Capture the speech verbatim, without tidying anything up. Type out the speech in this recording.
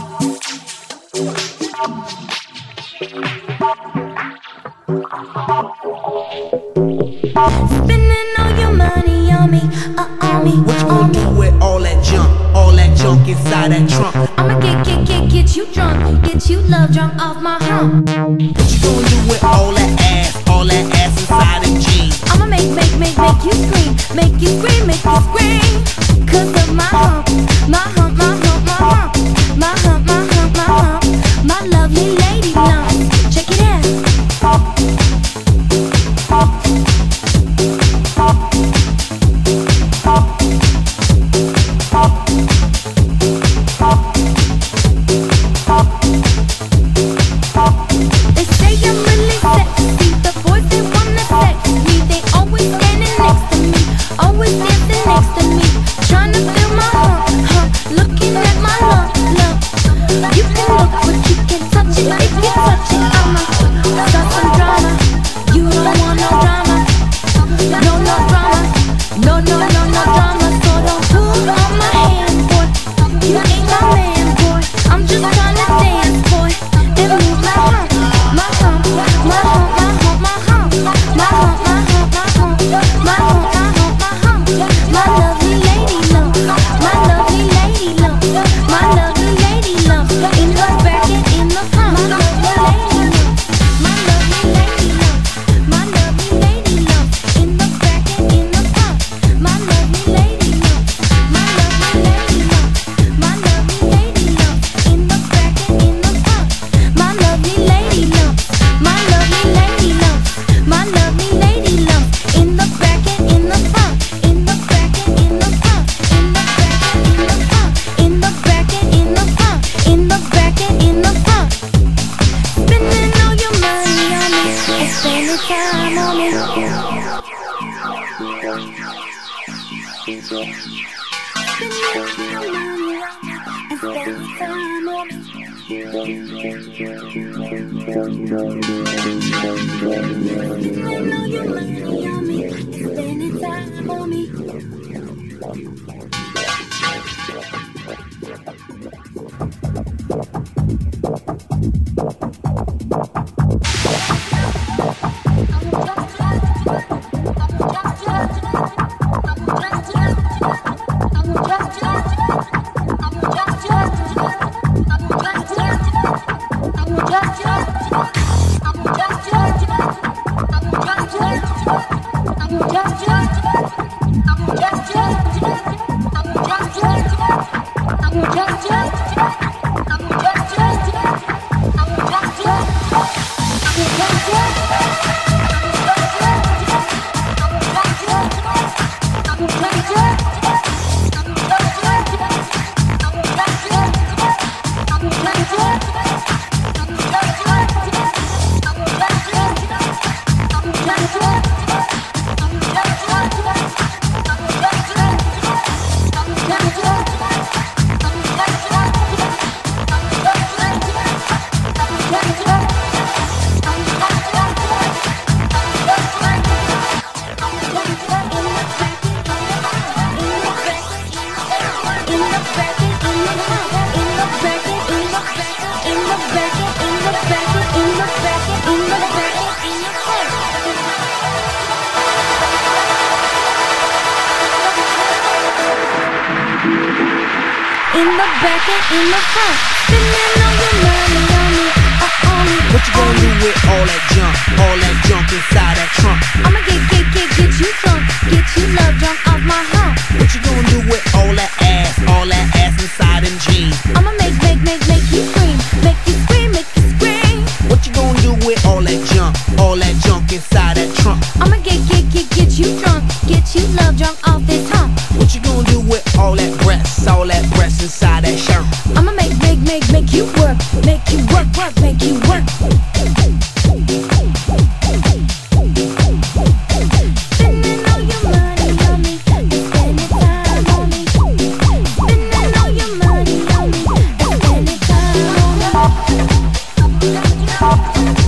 Spending all your money on me, uh, on me, What you on gonna me. do with all that junk, all that junk inside that trunk? I'ma get, get, get, get you drunk, get you love drunk off my hump. What you gonna do with all that ass, all that ass inside them jeans? I'ma make, make, make, make you scream, make you scream, make you scream. Cause of my hump, my hump, my hump, my hump, my hump, my hump, my hump, my lovely lady lump. Check it out. They say I'm really sexy, the boys they wanna sex me. They always standing next to me, always dancing next to me, trying to feel my hump, hump, looking at my lump, lump. You can look but you can't touch it. If you touch it, I'ma start some drama. You don't want no drama, no no drama, no no no no drama. So don't pull on my hand, boy. You ain't my man, boy. I'm just trying to dance, boy, and move my hump, my hump, my hump, my hump, my hump, my hump, my hump, my hump, my hump, my hump, my hump. My lovely lady lump, my lovely lady lump, my lovely lady lump. In the back and in the front, my lovely lady lump, my lovely lady lump, my lovely lady lump. In the back and in the front, my lovely lady lump, my lovely lady lump, my lovely lady lump. In the back and in the front, my lovely lady lump, my lovely lady lump, my lovely lady lump. In the back and in the front, in the back and in the front, in the back and in the front, in the back and in the front, in the back and in the front. Spending all your money on me and spending time on me. Spending all your money on me and spending time on me. Spending all your money on me and spending time on me. In the back and in the front, spending all your money on me, uh, on me. What you gonna do with all that junk, all that junk inside that trunk? I'ma get, get, get, get you drunk, get you love drunk off my hump. What you gonna do with all that ass, all that ass inside them jeans? I'ma make, make, make, make you scream, make you scream, make you scream. What you gonna do with all that junk, all that junk inside that trunk? I'ma get, get, get, get you drunk, get you love drunk off this hump. What you gonna do with all that breasts, all that breasts inside that shirt? I'ma make, make, make, make you work, make you work, work, make you work. Spending all your money on me and spending time on me. Spending all your money on me and spending time on me.